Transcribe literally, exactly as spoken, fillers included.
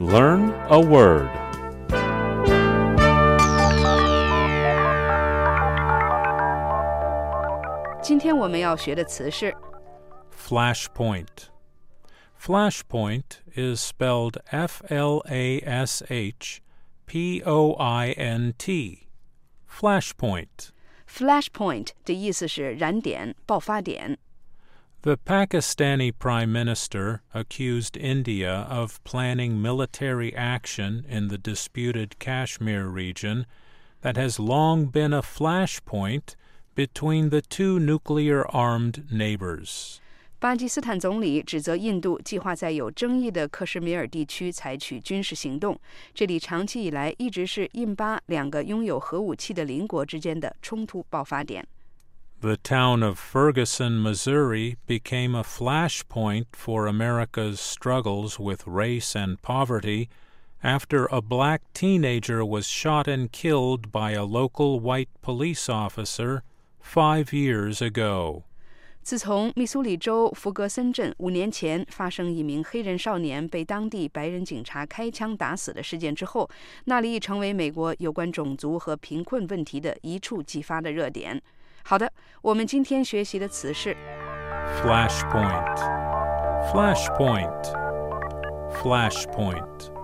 Learn a word. Flashpoint. Flashpoint is spelled F L A S H P O I N T. Flashpoint. Flashpoint 的意思是燃点、爆发点。 The Pakistani Prime Minister accused India of planning military action in the disputed Kashmir region that has long been a flashpoint between the two nuclear-armed neighbors. 巴基斯坦总理指责印度计划在有争议的克什米尔地区采取军事行动，这里长期以来一直是印巴两个拥有核武器的邻国之间的冲突爆发点。 The town of Ferguson, Missouri, became a flashpoint for America's struggles with race and poverty after a black teenager was shot and killed by a local white police officer five years ago. 自从密苏里州弗格森镇五年前发生一名黑人少年被当地白人警察开枪打死的事件之后，那里已成为美国有关种族和贫困问题的一触即发的热点。好的，我们今天学习的词是 Flashpoint. Flashpoint. Flashpoint.